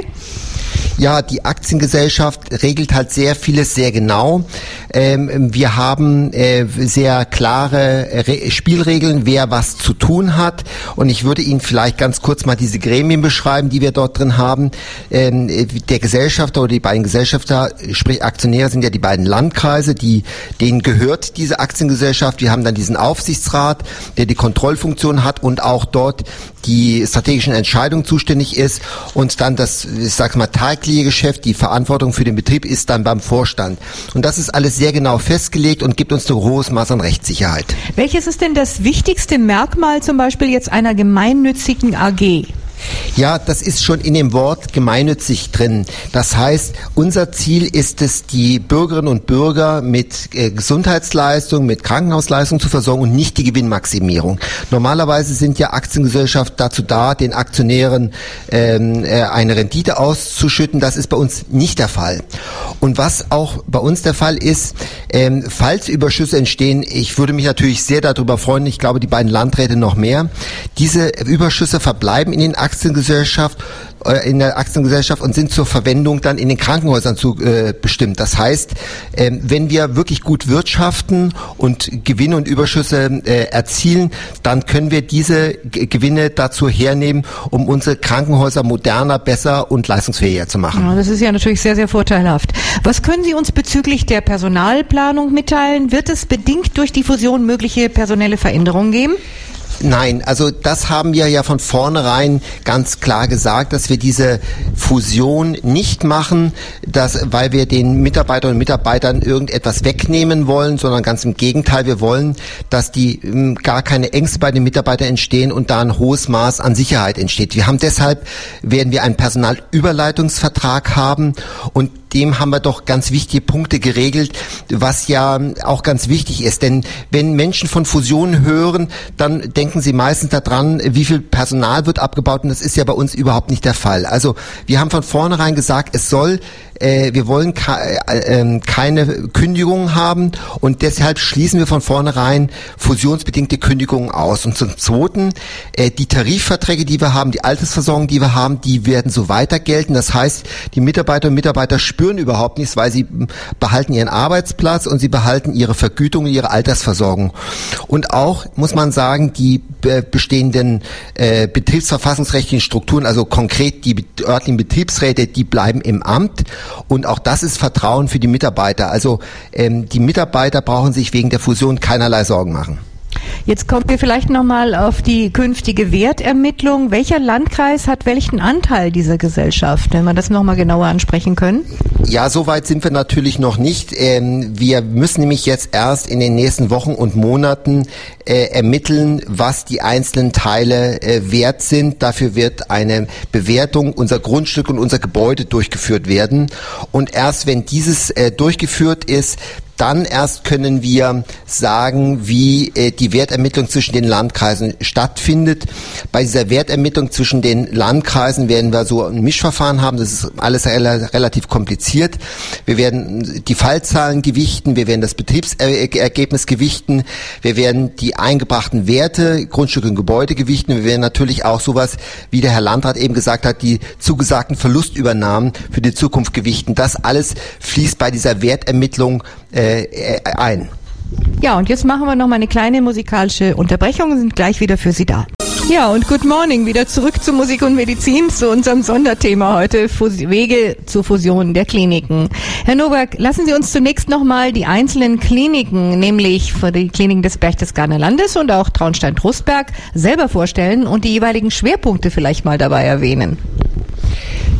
S2: Ja, die Aktiengesellschaft regelt halt sehr vieles sehr genau. Ähm, wir haben äh, sehr klare Re- Spielregeln, wer was zu tun hat. Und ich würde Ihnen vielleicht ganz kurz mal diese Gremien beschreiben, die wir dort drin haben. Ähm, der Gesellschafter oder die beiden Gesellschafter, sprich Aktionäre, sind ja die beiden Landkreise, die, denen gehört diese Aktiengesellschaft. Wir haben dann diesen Aufsichtsrat, der die Kontrollfunktion hat und auch dort die strategischen Entscheidungen zuständig ist. Und dann das, ich sag's mal, tagtägliche Geschäft, die Verantwortung für den Betrieb ist dann beim Vorstand. Und das ist alles sehr genau festgelegt und gibt uns ein hohes Maß an Rechtssicherheit.
S1: Welches ist denn das wichtigste Merkmal zum Beispiel jetzt einer gemeinnützigen A G?
S2: Ja, das ist schon in dem Wort gemeinnützig drin. Das heißt, unser Ziel ist es, die Bürgerinnen und Bürger mit äh, Gesundheitsleistungen, mit Krankenhausleistungen zu versorgen und nicht die Gewinnmaximierung. Normalerweise sind ja Aktiengesellschaften dazu da, den Aktionären ähm, äh, eine Rendite auszuschütten. Das ist bei uns nicht der Fall. Und was auch bei uns der Fall ist, ähm, falls Überschüsse entstehen, ich würde mich natürlich sehr darüber freuen, ich glaube, die beiden Landräte noch mehr, diese Überschüsse verbleiben in den Aktiengesellschaften Aktiengesellschaft, äh, in der Aktiengesellschaft und sind zur Verwendung dann in den Krankenhäusern zu, äh, bestimmt. Das heißt, äh, wenn wir wirklich gut wirtschaften und Gewinne und Überschüsse äh, erzielen, dann können wir diese G- Gewinne dazu hernehmen, um unsere Krankenhäuser moderner, besser und leistungsfähiger zu machen.
S1: Ja, das ist ja natürlich sehr, sehr vorteilhaft. Was können Sie uns bezüglich der Personalplanung mitteilen? Wird es bedingt durch die Fusion mögliche personelle Veränderungen geben?
S2: Nein, also das haben wir ja von vornherein ganz klar gesagt, dass wir diese Fusion nicht machen, dass, weil wir den Mitarbeiterinnen und Mitarbeitern irgendetwas wegnehmen wollen, sondern ganz im Gegenteil, wir wollen, dass die m, gar keine Ängste bei den Mitarbeitern entstehen und da ein hohes Maß an Sicherheit entsteht. Wir haben deshalb, werden wir einen Personalüberleitungsvertrag haben und dem haben wir doch ganz wichtige Punkte geregelt, was ja auch ganz wichtig ist. Denn wenn Menschen von Fusionen hören, dann denken sie meistens daran, wie viel Personal wird abgebaut und das ist ja bei uns überhaupt nicht der Fall. Also wir haben von vornherein gesagt, es soll, äh, wir wollen ke- äh, keine Kündigungen haben und deshalb schließen wir von vornherein fusionsbedingte Kündigungen aus. Und zum Zweiten, äh, die Tarifverträge, die wir haben, die Altersversorgung, die wir haben, die werden so weiter gelten. Das heißt, die Mitarbeiterinnen und Mitarbeiter spüren überhaupt nichts, weil sie behalten ihren Arbeitsplatz und sie behalten ihre Vergütung und ihre Altersversorgung. Und auch, muss man sagen, die äh, bestehenden äh, betriebsverfassungsrechtlichen Strukturen, also konkret die örtlichen Betriebsräte, die bleiben im Amt und auch das ist Vertrauen für die Mitarbeiter. Also ähm, die Mitarbeiter brauchen sich wegen der Fusion keinerlei Sorgen machen.
S1: Jetzt kommen wir vielleicht nochmal auf die künftige Wertermittlung. Welcher Landkreis hat welchen Anteil dieser Gesellschaft, wenn wir das nochmal genauer ansprechen können?
S2: Ja, so weit sind wir natürlich noch nicht. Ähm, wir müssen nämlich jetzt erst in den nächsten Wochen und Monaten äh, ermitteln, was die einzelnen Teile äh, wert sind. Dafür wird eine Bewertung unserer Grundstücke und unser Gebäude durchgeführt werden. Und erst wenn dieses äh, durchgeführt ist, dann erst können wir sagen, wie äh, die Wertermittlung zwischen den Landkreisen stattfindet. Bei dieser Wertermittlung zwischen den Landkreisen werden wir so ein Mischverfahren haben. Das ist alles rel- relativ kompliziert. Wir werden die Fallzahlen gewichten, wir werden das Betriebsergebnis gewichten, wir werden die eingebrachten Werte, Grundstücke und Gebäude gewichten. Wir werden natürlich auch sowas, wie der Herr Landrat eben gesagt hat, die zugesagten Verlustübernahmen für die Zukunft gewichten. Das alles fließt bei dieser Wertermittlung äh, ein.
S1: Ja, und jetzt machen wir noch mal eine kleine musikalische Unterbrechung und sind gleich wieder für Sie da. Ja, und good morning, wieder zurück zu Musik und Medizin, zu unserem Sonderthema heute, Fus- Wege zur Fusion der Kliniken. Herr Nowak, lassen Sie uns zunächst nochmal die einzelnen Kliniken, nämlich für die Kliniken des Berchtesgadener Landes und auch Traunstein-Trostberg, selber vorstellen und die jeweiligen Schwerpunkte vielleicht mal dabei erwähnen.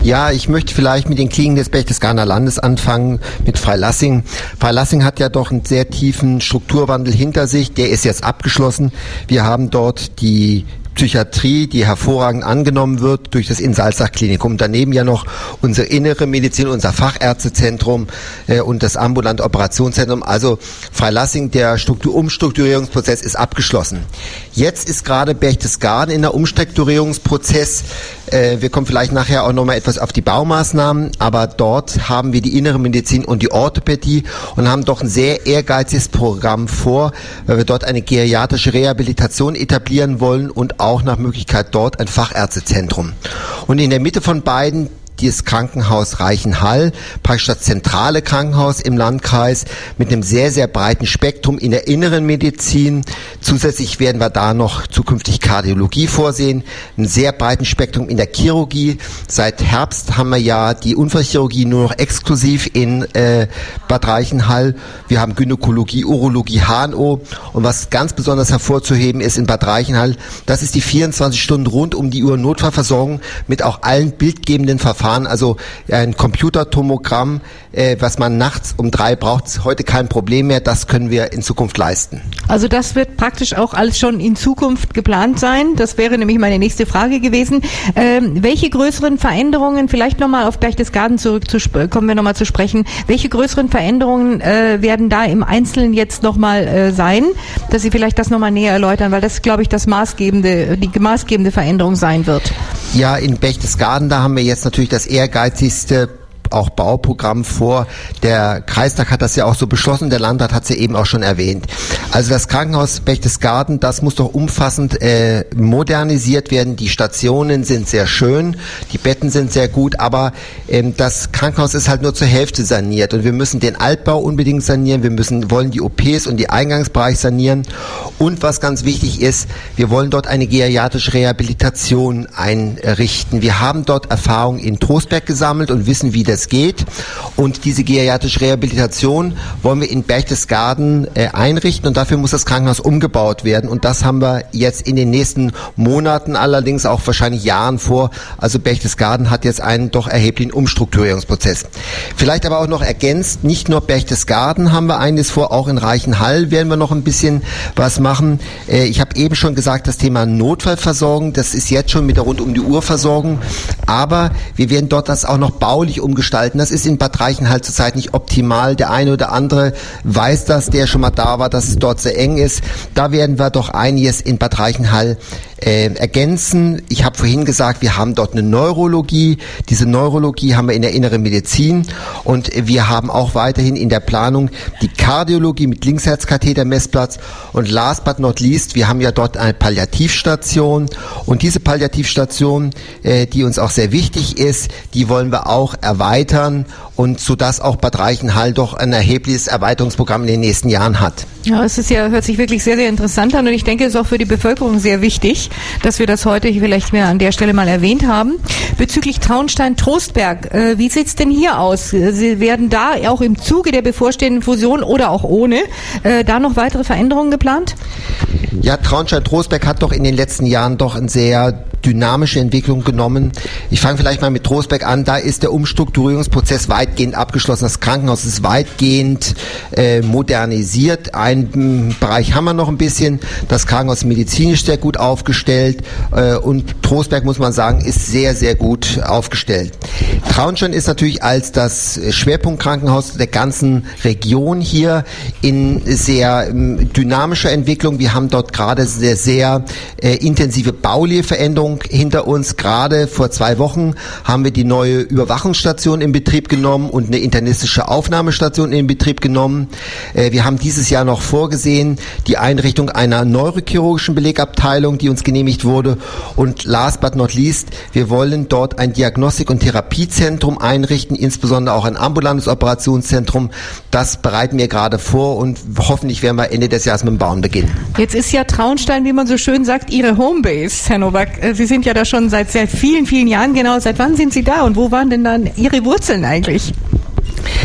S2: Ja, ich möchte vielleicht mit den Kliniken des Berchtesgadener Landes anfangen, mit Freilassing. Freilassing hat ja doch einen sehr tiefen Strukturwandel hinter sich, der ist jetzt abgeschlossen. Wir haben dort die Psychiatrie, die hervorragend angenommen wird durch das Insalzach-Klinikum. Daneben ja noch unsere innere Medizin, unser Fachärztezentrum äh, und das ambulante Operationszentrum. Also Freilassing, der Struktur Umstrukturierungsprozess ist abgeschlossen. Jetzt ist gerade Berchtesgaden in der Umstrukturierungsprozess. Äh, wir kommen vielleicht nachher auch nochmal etwas auf die Baumaßnahmen, aber dort haben wir die innere Medizin und die Orthopädie und haben doch ein sehr ehrgeiziges Programm vor, weil wir dort eine geriatrische Rehabilitation etablieren wollen und auch nach Möglichkeit dort ein Fachärztezentrum. Und in der Mitte von beiden das Krankenhaus Reichenhall, praktisch das zentrale Krankenhaus im Landkreis mit einem sehr, sehr breiten Spektrum in der inneren Medizin. Zusätzlich werden wir da noch zukünftig Kardiologie vorsehen, einen sehr breiten Spektrum in der Chirurgie. Seit Herbst haben wir ja die Unfallchirurgie nur noch exklusiv in äh, Bad Reichenhall. Wir haben Gynäkologie, Urologie, H N O und was ganz besonders hervorzuheben ist in Bad Reichenhall, das ist die vierundzwanzig Stunden rund um die Uhr Notfallversorgung mit auch allen bildgebenden Verfahren. Also ein Computertomogramm, äh, was man nachts um drei braucht, ist heute kein Problem mehr. Das können wir in Zukunft leisten.
S1: Also das wird praktisch auch alles schon in Zukunft geplant sein. Das wäre nämlich meine nächste Frage gewesen. Ähm, welche größeren Veränderungen, vielleicht nochmal auf Berchtesgaden zurück zu kommen wir nochmal zu sprechen, welche größeren Veränderungen äh, werden da im Einzelnen jetzt nochmal äh, sein, dass Sie vielleicht das nochmal näher erläutern, weil das, glaube ich, das maßgebende, die maßgebende Veränderung sein wird.
S2: Ja, in Berchtesgaden, da haben wir jetzt natürlich das ehrgeizigste auch Bauprogramm vor. Der Kreistag hat das ja auch so beschlossen, der Landrat hat es ja eben auch schon erwähnt. Also das Krankenhaus Berchtesgaden, das muss doch umfassend äh, modernisiert werden. Die Stationen sind sehr schön, die Betten sind sehr gut, aber ähm, das Krankenhaus ist halt nur zur Hälfte saniert und wir müssen den Altbau unbedingt sanieren, wir müssen wollen die O Ps und die Eingangsbereich sanieren und was ganz wichtig ist, wir wollen dort eine geriatrische Rehabilitation einrichten. Wir haben dort Erfahrung in Trostberg gesammelt und wissen, wie das geht. Und diese geriatrische Rehabilitation wollen wir in Berchtesgaden äh, einrichten und dafür muss das Krankenhaus umgebaut werden. Und das haben wir jetzt in den nächsten Monaten, allerdings auch wahrscheinlich Jahren vor. Also Berchtesgaden hat jetzt einen doch erheblichen Umstrukturierungsprozess. Vielleicht aber auch noch ergänzt, nicht nur Berchtesgaden haben wir eines vor, auch in Reichenhall werden wir noch ein bisschen was machen. Äh, ich habe eben schon gesagt, das Thema Notfallversorgung, das ist jetzt schon mit der Rund-um-die-Uhr-Versorgung, aber wir werden dort das auch noch baulich umgestalten. Das ist in Bad Reichenhall zurzeit nicht optimal. Der eine oder andere weiß das, der schon mal da war, dass es dort sehr eng ist. Da werden wir doch einiges in Bad Reichenhall äh, ergänzen. Ich habe vorhin gesagt, wir haben dort eine Neurologie. Diese Neurologie haben wir in der inneren Medizin und wir haben auch weiterhin in der Planung die Kardiologie mit Linksherzkathetermessplatz und last but not least, wir haben ja dort eine Palliativstation und diese Palliativstation, äh, die uns auch sehr wichtig ist, die wollen wir auch erweitern und sodass auch Bad Reichenhall doch ein erhebliches Erweiterungsprogramm in den nächsten Jahren hat.
S1: Ja, es ist ja, hört sich wirklich sehr, sehr interessant an und ich denke, es ist auch für die Bevölkerung sehr wichtig, dass wir das heute vielleicht mehr an der Stelle mal erwähnt haben. Bezüglich Traunstein-Trostberg, äh, wie sieht's denn hier aus? Sie werden da auch im Zuge der bevorstehenden Fusion oder auch ohne, äh, da noch weitere Veränderungen geplant?
S2: Ja, Traunstein-Trostberg hat doch in den letzten Jahren doch eine sehr dynamische Entwicklung genommen. Ich fange vielleicht mal mit Trostberg an. Da ist der Umstrukturierungsprozess weitgehend abgeschlossen. Das Krankenhaus ist weitgehend äh, modernisiert. Einen Bereich haben wir noch ein bisschen. Das Krankenhaus ist medizinisch sehr gut aufgestellt äh, und Trostberg, muss man sagen, ist sehr, sehr gut aufgestellt. Traunstein ist natürlich als das Schwerpunktkrankenhaus der ganzen Region hier in sehr ähm, dynamischer Entwicklung. Wir haben dort gerade sehr, sehr äh, intensive bauliche Veränderungen hinter uns. Gerade vor zwei Wochen haben wir die neue Überwachungsstation in Betrieb genommen und eine internistische Aufnahmestation in Betrieb genommen. Äh, wir haben dieses Jahr noch vorgesehen die Einrichtung einer neurochirurgischen Belegabteilung, die uns genehmigt wurde. Und last but not least, wir wollen dort ein Diagnostik- und Therapiezentrum einrichten, insbesondere auch ein ambulantes Operationszentrum. Das bereiten wir gerade vor und hoffentlich werden wir Ende des Jahres mit dem Bauen beginnen.
S1: Jetzt ist ja Traunstein, wie man so schön sagt, Ihre Homebase, Herr Nowak. Sie sind ja da schon seit sehr vielen, vielen Jahren. Genau, seit wann sind Sie da und wo waren denn dann Ihre Wurzeln eigentlich?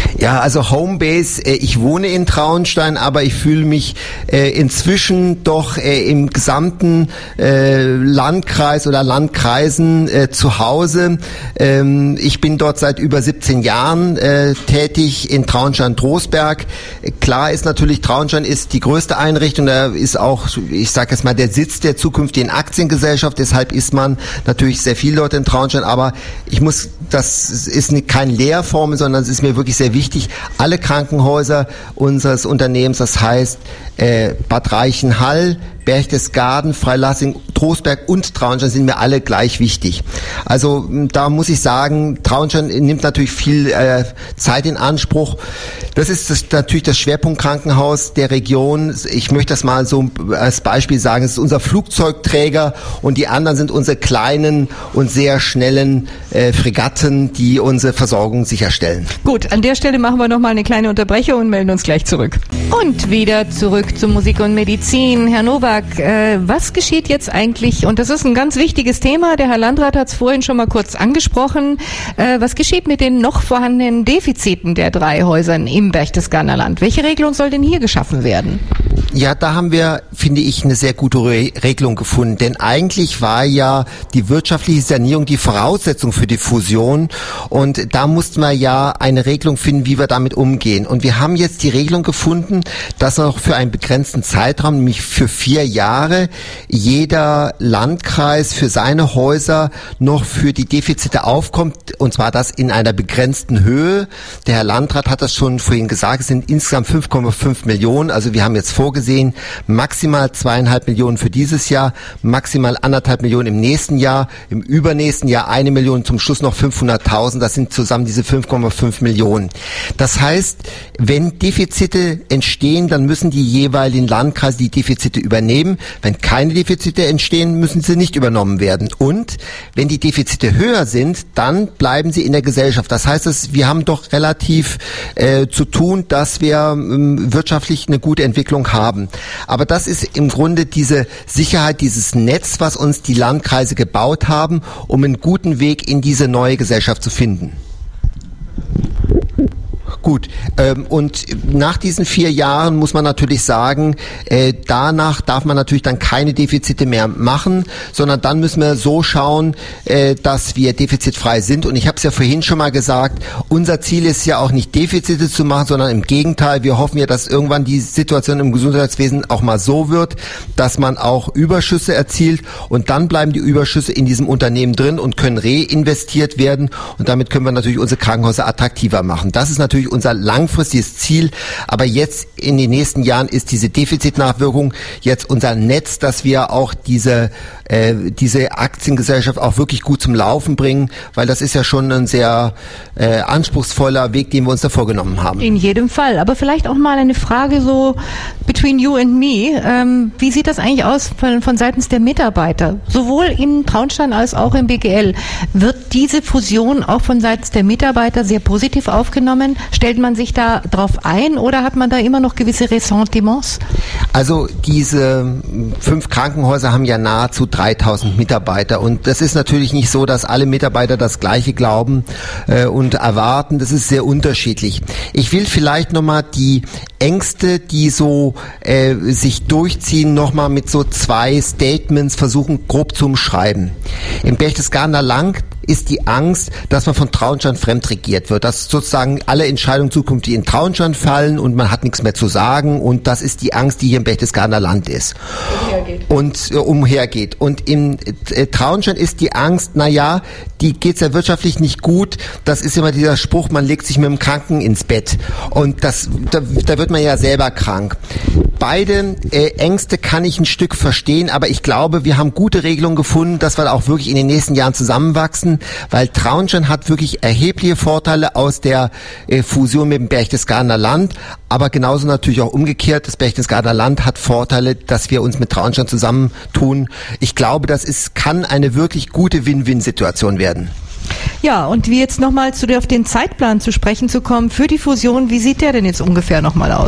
S2: Ja, also Homebase, äh, ich wohne in Traunstein, aber ich fühle mich äh, inzwischen doch äh, im gesamten äh, Landkreis oder Landkreisen äh, zu Hause. Ähm, ich bin dort seit über siebzehn Jahren äh, tätig in Traunstein-Trostberg. Klar ist natürlich, Traunstein ist die größte Einrichtung, da ist auch, ich sage jetzt mal, der Sitz der zukünftigen Aktiengesellschaft, deshalb ist man natürlich sehr viel dort in Traunstein, aber ich muss, das ist keine Lehrformel, sondern es ist mir wirklich sehr wichtig, alle Krankenhäuser unseres Unternehmens, das heißt äh, Bad Reichenhall, Berchtesgaden, Freilassing, Trostberg und Traunstein sind mir alle gleich wichtig. Also da muss ich sagen, Traunstein nimmt natürlich viel äh, Zeit in Anspruch. Das ist das, natürlich das Schwerpunktkrankenhaus der Region. Ich möchte das mal so als Beispiel sagen, es ist unser Flugzeugträger und die anderen sind unsere kleinen und sehr schnellen äh, Fregatten, die unsere Versorgung sicherstellen.
S1: Gut, an der Stelle machen wir nochmal eine kleine Unterbrechung und melden uns gleich zurück. Und wieder zurück zu Musik und Medizin. Herr Nowak, Äh, was geschieht jetzt eigentlich, und das ist ein ganz wichtiges Thema, der Herr Landrat hat es vorhin schon mal kurz angesprochen, äh, was geschieht mit den noch vorhandenen Defiziten der drei Häusern im Berchtesgadener Land? Welche Regelung soll denn hier geschaffen werden?
S2: Ja, da haben wir, finde ich, eine sehr gute Re- Regelung gefunden, denn eigentlich war ja die wirtschaftliche Sanierung die Voraussetzung für die Fusion und da mussten wir ja eine Regelung finden, wie wir damit umgehen. Und wir haben jetzt die Regelung gefunden, dass noch für einen begrenzten Zeitraum, nämlich für vier Jahre, jeder Landkreis für seine Häuser noch für die Defizite aufkommt, und zwar das in einer begrenzten Höhe. Der Herr Landrat hat das schon vorhin gesagt, es sind insgesamt fünf Komma fünf Millionen, also wir haben jetzt vorgesehen, maximal zweieinhalb Millionen für dieses Jahr, maximal anderthalb Millionen im nächsten Jahr, im übernächsten Jahr eine Million, zum Schluss noch fünfhunderttausend, das sind zusammen diese fünf Komma fünf Millionen. Das heißt, wenn Defizite entstehen, dann müssen die jeweiligen Landkreise die Defizite übernehmen. Wenn keine Defizite entstehen, müssen sie nicht übernommen werden. Und wenn die Defizite höher sind, dann bleiben sie in der Gesellschaft. Das heißt, dass wir haben doch relativ äh, zu tun, dass wir ähm, wirtschaftlich eine gute Entwicklung haben. Aber das ist im Grunde diese Sicherheit, dieses Netz, was uns die Landkreise gebaut haben, um einen guten Weg in diese neue Gesellschaft zu finden. Gut, ähm, und nach diesen vier Jahren muss man natürlich sagen, äh, danach darf man natürlich dann keine Defizite mehr machen, sondern dann müssen wir so schauen, äh, dass wir defizitfrei sind. Und ich habe es ja vorhin schon mal gesagt, unser Ziel ist ja auch nicht Defizite zu machen, sondern im Gegenteil, wir hoffen ja, dass irgendwann die Situation im Gesundheitswesen auch mal so wird, dass man auch Überschüsse erzielt und dann bleiben die Überschüsse in diesem Unternehmen drin und können reinvestiert werden und damit können wir natürlich unsere Krankenhäuser attraktiver machen. Das ist natürlich unser langfristiges Ziel, aber jetzt in den nächsten Jahren ist diese Defizitnachwirkung jetzt unser Netz, dass wir auch diese äh, diese Aktiengesellschaft auch wirklich gut zum Laufen bringen, weil das ist ja schon ein sehr äh, anspruchsvoller Weg, den wir uns da vorgenommen haben.
S1: In jedem Fall, aber vielleicht auch mal eine Frage so between you and me, ähm, wie sieht das eigentlich aus von, von seitens der Mitarbeiter, sowohl in Traunstein als auch im B G L? Wird diese Fusion auch von seitens der Mitarbeiter sehr positiv aufgenommen? Stellt man sich da drauf ein oder hat man da immer noch gewisse Ressentiments?
S2: Also diese fünf Krankenhäuser haben ja nahezu dreitausend Mitarbeiter und das ist natürlich nicht so, dass alle Mitarbeiter das Gleiche glauben äh, und erwarten. Das ist sehr unterschiedlich. Ich will vielleicht nochmal die Ängste, die so äh, sich durchziehen, nochmal mit so zwei Statements versuchen grob zu umschreiben. Im Berchtesgadener Land ist die Angst, dass man von Traunstein fremdregiert wird, dass sozusagen alle Entscheidungen zukünftig in Traunstein fallen und man hat nichts mehr zu sagen und das ist die Angst, die hier im Berchtesgadener Land ist. Umhergeht. Und äh, umhergeht. Und im äh, Traunstein ist die Angst, naja, die geht's ja wirtschaftlich nicht gut, das ist immer dieser Spruch, man legt sich mit dem Kranken ins Bett und das, da, da wird man ja selber krank. Beide äh, Ängste kann ich ein Stück verstehen, aber ich glaube, wir haben gute Regelungen gefunden, dass wir auch wirklich in den nächsten Jahren zusammenwachsen, weil Traunstein hat wirklich erhebliche Vorteile aus der äh, Fusion mit dem Berchtesgadener Land, aber genauso natürlich auch umgekehrt, das Berchtesgadener Land hat Vorteile, dass wir uns mit Traunstein zusammentun. Ich glaube, das ist, kann eine wirklich gute Win-Win-Situation werden.
S1: Ja, und wie jetzt nochmal zu der, auf den Zeitplan zu sprechen zu kommen für die Fusion, wie sieht der denn jetzt ungefähr nochmal aus?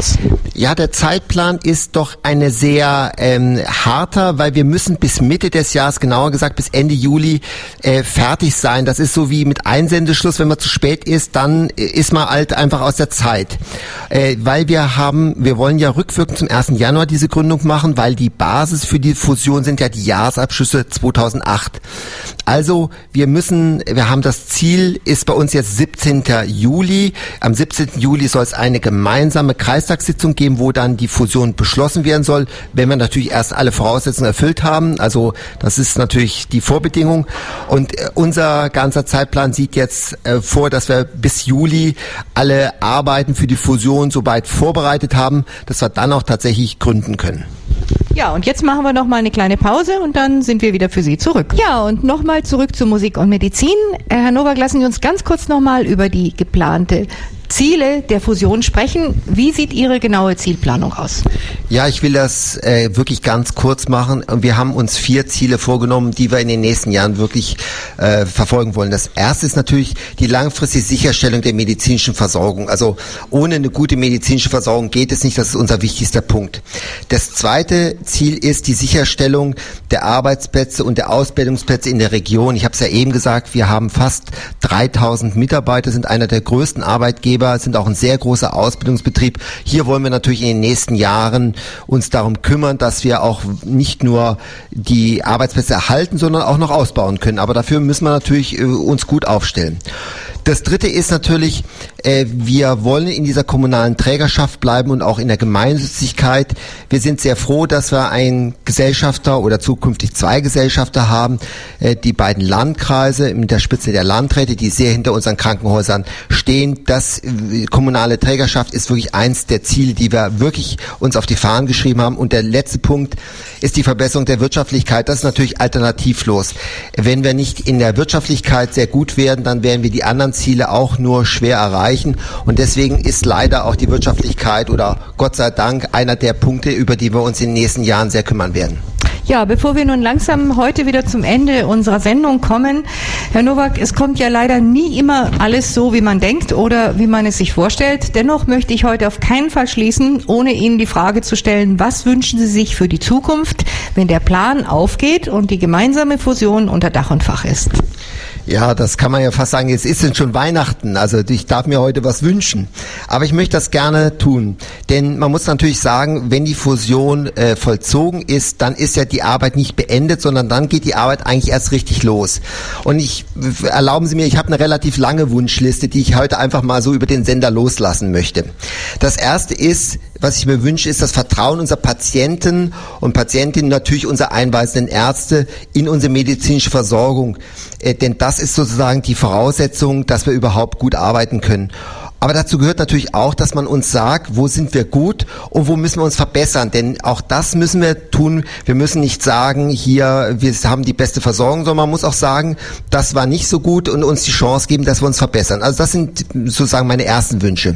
S2: Ja, der Zeitplan ist doch eine sehr ähm, harter, weil wir müssen bis Mitte des Jahres, genauer gesagt bis Ende Juli, äh, fertig sein. Das ist so wie mit Einsendeschluss. Wenn man zu spät ist, dann ist man halt einfach aus der Zeit. Äh, weil wir haben, wir wollen ja rückwirkend zum ersten Januar diese Gründung machen, weil die Basis für die Fusion sind ja die Jahresabschlüsse zweitausendacht. Also wir müssen, wir haben das Ziel, ist bei uns jetzt siebzehnten Juli. Am siebzehnten Juli soll es eine gemeinsame Kreistagssitzung geben, wo dann die Fusion beschlossen werden soll, wenn wir natürlich erst alle Voraussetzungen erfüllt haben. Also das ist natürlich die Vorbedingung. Und äh, unser ganzer Zeitplan sieht jetzt äh, vor, dass wir bis Juli alle Arbeiten für die Fusion soweit vorbereitet haben, dass wir dann auch tatsächlich gründen können.
S1: Ja, und jetzt machen wir noch mal eine kleine Pause und dann sind wir wieder für Sie zurück. Ja, und nochmal zurück zu Musik und Medizin. Herr Nowak, lassen Sie uns ganz kurz nochmal über die geplante Ziele der Fusion sprechen. Wie sieht Ihre genaue Zielplanung aus?
S2: Ja, ich will das äh, wirklich ganz kurz machen. Wir haben uns vier Ziele vorgenommen, die wir in den nächsten Jahren wirklich äh, verfolgen wollen. Das erste ist natürlich die langfristige Sicherstellung der medizinischen Versorgung. Also ohne eine gute medizinische Versorgung geht es nicht. Das ist unser wichtigster Punkt. Das zweite Ziel ist die Sicherstellung der Arbeitsplätze und der Ausbildungsplätze in der Region. Ich habe es ja eben gesagt, wir haben fast dreitausend Mitarbeiter, sind einer der größten Arbeitgeber, sind auch ein sehr großer Ausbildungsbetrieb. Hier wollen wir natürlich in den nächsten Jahren uns darum kümmern, dass wir auch nicht nur die Arbeitsplätze erhalten, sondern auch noch ausbauen können. Aber dafür müssen wir natürlich äh, uns gut aufstellen. Das dritte ist natürlich, äh, wir wollen in dieser kommunalen Trägerschaft bleiben und auch in der Gemeinnützigkeit. Wir sind sehr froh, dass wir einen Gesellschafter oder zukünftig zwei Gesellschafter haben, äh, die beiden Landkreise mit der Spitze der Landräte, die sehr hinter unseren Krankenhäusern stehen. Das äh, kommunale Trägerschaft ist wirklich eins der Ziele, die wir wirklich uns auf die Fahnen geschrieben haben. Und der letzte Punkt ist die Verbesserung der Wirtschaftlichkeit. Das ist natürlich alternativlos. Wenn wir nicht in der Wirtschaftlichkeit sehr gut werden, dann werden wir die anderen Ziele auch nur schwer erreichen. Und deswegen ist leider auch die Wirtschaftlichkeit oder Gott sei Dank einer der Punkte, über die wir uns in den nächsten Jahren sehr kümmern werden.
S1: Ja, bevor wir nun langsam heute wieder zum Ende unserer Sendung kommen, Herr Nowak, es kommt ja leider nie immer alles so, wie man denkt oder wie man es sich vorstellt. Dennoch möchte ich heute auf keinen Fall schließen, ohne Ihnen die Frage zu stellen, was wünschen Sie sich für die Zukunft, wenn der Plan aufgeht und die gemeinsame Fusion unter Dach und Fach ist?
S2: Ja, das kann man ja fast sagen, jetzt ist es schon Weihnachten, also ich darf mir heute was wünschen. Aber ich möchte das gerne tun, denn man muss natürlich sagen, wenn die Fusion äh, vollzogen ist, dann ist ja die Arbeit nicht beendet, sondern dann geht die Arbeit eigentlich erst richtig los. Und ich, erlauben Sie mir, ich habe eine relativ lange Wunschliste, die ich heute einfach mal so über den Sender loslassen möchte. Das erste ist, was ich mir wünsche, ist das Vertrauen unserer Patienten und Patientinnen, natürlich unserer einweisenden Ärzte in unsere medizinische Versorgung. Äh, denn das ist sozusagen die Voraussetzung, dass wir überhaupt gut arbeiten können. Aber dazu gehört natürlich auch, dass man uns sagt, wo sind wir gut und wo müssen wir uns verbessern. Denn auch das müssen wir tun. Wir müssen nicht sagen, hier, wir haben die beste Versorgung, sondern man muss auch sagen, das war nicht so gut und uns die Chance geben, dass wir uns verbessern. Also das sind sozusagen meine ersten Wünsche.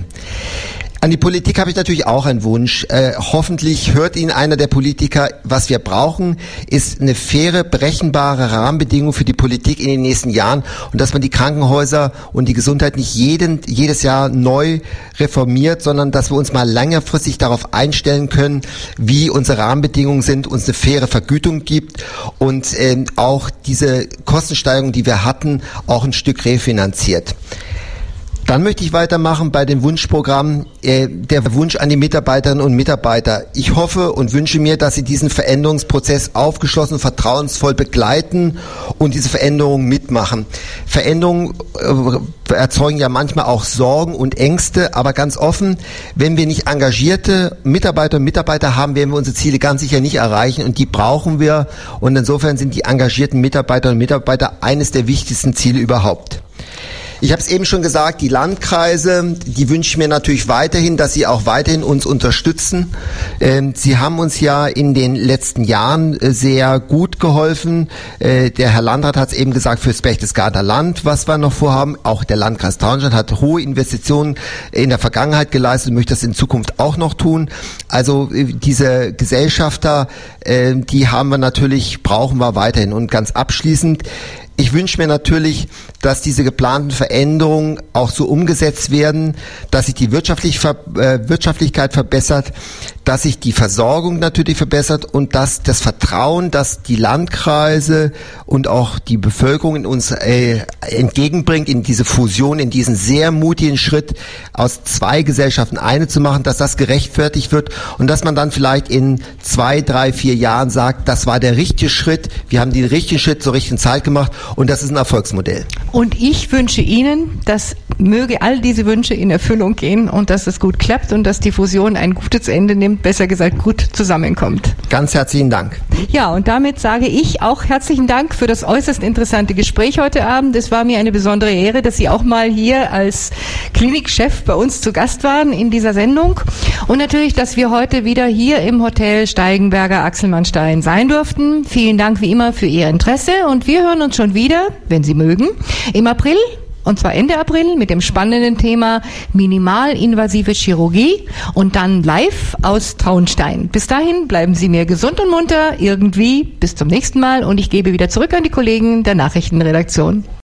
S2: An die Politik habe ich natürlich auch einen Wunsch. Äh, hoffentlich hört Ihnen einer der Politiker, was wir brauchen, ist eine faire, berechenbare Rahmenbedingung für die Politik in den nächsten Jahren und dass man die Krankenhäuser und die Gesundheit nicht jeden, jedes Jahr neu reformiert, sondern dass wir uns mal längerfristig darauf einstellen können, wie unsere Rahmenbedingungen sind, uns eine faire Vergütung gibt und äh, auch diese Kostensteigerung, die wir hatten, auch ein Stück refinanziert. Dann möchte ich weitermachen bei dem Wunschprogramm, äh, der Wunsch an die Mitarbeiterinnen und Mitarbeiter. Ich hoffe und wünsche mir, dass Sie diesen Veränderungsprozess aufgeschlossen und vertrauensvoll begleiten und diese Veränderungen mitmachen. Veränderungen äh, erzeugen ja manchmal auch Sorgen und Ängste, aber ganz offen, wenn wir nicht engagierte Mitarbeiter und Mitarbeiter haben, werden wir unsere Ziele ganz sicher nicht erreichen und die brauchen wir. Und insofern sind die engagierten Mitarbeiterinnen und Mitarbeiter eines der wichtigsten Ziele überhaupt. Ich habe es eben schon gesagt, die Landkreise, die wünsche ich mir natürlich weiterhin, dass sie auch weiterhin uns unterstützen. Ähm, sie haben uns ja in den letzten Jahren äh, sehr gut geholfen. Äh, der Herr Landrat hat es eben gesagt, fürs Berchtesgadener Land, was wir noch vorhaben. Auch der Landkreis Traunstein hat hohe Investitionen in der Vergangenheit geleistet und möchte das in Zukunft auch noch tun. Also äh, diese Gesellschafter, äh, die haben wir natürlich, brauchen wir weiterhin. Und ganz abschließend, Ich wünsche mir natürlich, dass diese geplanten Veränderungen auch so umgesetzt werden, dass sich die wirtschaftlich, äh, Wirtschaftlichkeit verbessert, dass sich die Versorgung natürlich verbessert und dass das Vertrauen, das die Landkreise und auch die Bevölkerung in uns äh, entgegenbringt, in diese Fusion, in diesen sehr mutigen Schritt aus zwei Gesellschaften eine zu machen, dass das gerechtfertigt wird und dass man dann vielleicht in zwei, drei, vier Jahren sagt, das war der richtige Schritt, wir haben den richtigen Schritt zur richtigen Zeit gemacht. Und das ist ein Erfolgsmodell.
S1: Und ich wünsche Ihnen, dass möge all diese Wünsche in Erfüllung gehen und dass es gut klappt und dass die Fusion ein gutes Ende nimmt, besser gesagt gut zusammenkommt.
S2: Ganz herzlichen Dank.
S1: Ja, und damit sage ich auch herzlichen Dank für das äußerst interessante Gespräch heute Abend. Es war mir eine besondere Ehre, dass Sie auch mal hier als Klinikchef bei uns zu Gast waren in dieser Sendung. Und natürlich, dass wir heute wieder hier im Hotel Steigenberger Axelmannstein sein durften. Vielen Dank wie immer für Ihr Interesse und wir hören uns schon wieder, wenn Sie mögen, im April, und zwar Ende April, mit dem spannenden Thema minimalinvasive Chirurgie und dann live aus Traunstein. Bis dahin bleiben Sie mir gesund und munter, irgendwie. Bis zum nächsten Mal und ich gebe wieder zurück an die Kollegen der Nachrichtenredaktion.